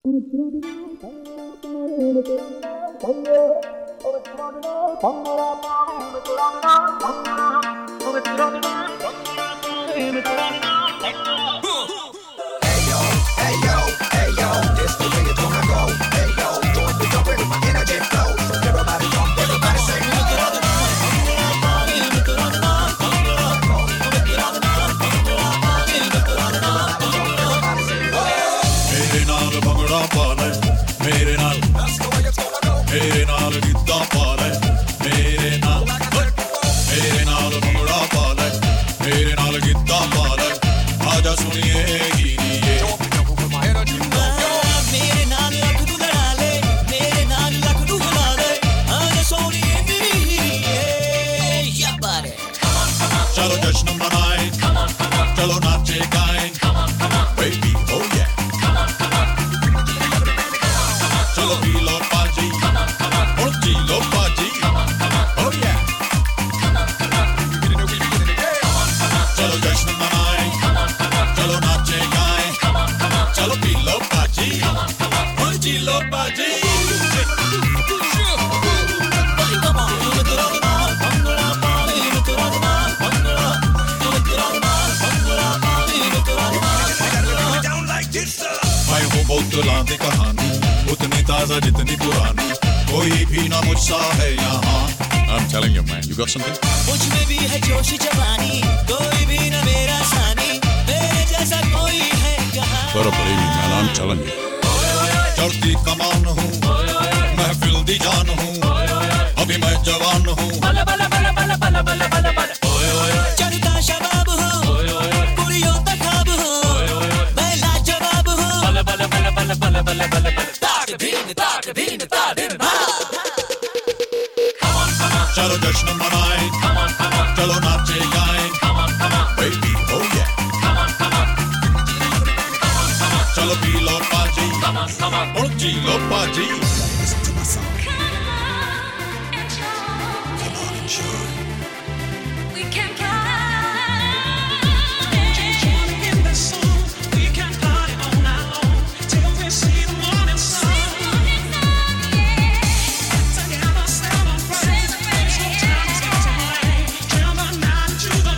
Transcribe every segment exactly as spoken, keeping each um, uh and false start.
बोतलांती कहानी उतनी ताजा जितनी पुरानी, कोई भी ना मुझसा है यहाँ। I'm telling you man, you got something? मुझ में भी है जोश जवानी, कोई भी ना मेरा सानी, मेरे जैसा कोई है कहाँ? But baby man, I'm telling you, चढ़ती कमान हूँ, महफिल दी जान हूँ, अभी मैं जवान हूँ। बला बला बला बला बला बला बला बला चढ़ता शबाब हूँ, कुड़ियों का ख्वाब हूँ, मैं लाजवाब हूँ। बला बला बला बला बला बला बला ताड़ भीन ताड़ भीन ताड़ भीन चलो जश्न मनाएं, चलो नाचे गाएं, baby oh yeah, चलो पी लो पाजी, और जी लो पाजी। Listen to my song. Come on, enjoy. We can party in the sun. We can party all night long till we see the morning sun. Together celebrate. So time is getting late. Till the night into the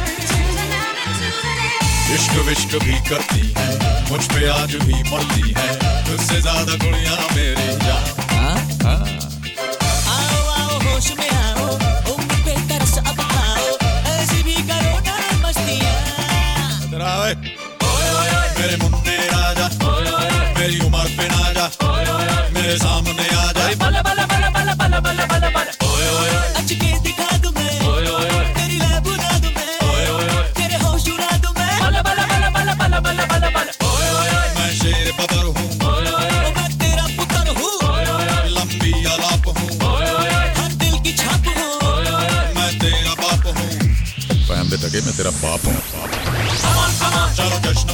day. इश्क विश्क भी करती है, मुझ पे आज भी मरती है, तुझसे ज्यादा कुड़ियां मेरी जान। हाँ हाँ आओ आओ होश में आओ, उम्र पे तरस अब खाओ, ऐसी भी करो ना मस्तियाँ। डरावे मेरे मुन्ने राजा, मेरी उम्र पे ना जा, मेरे सामने आ जा। बला बला बला बला बला बला बला बला अचके दिखा दूं मैं, तेरी लैब बुला दूं मैं, तेरे होश उड़ा दूं मैं। बला बला बला बला बला बला बला बला मैं शेर बबर हूँ, मैं तेरा पुत्र हूँ, लंबी आलाप हूँ, हर दिल की छाप हूँ, मैं तेरा बाप हूँ। फहम दे टके मैं तेरा बाप हूँ। चलो जश्न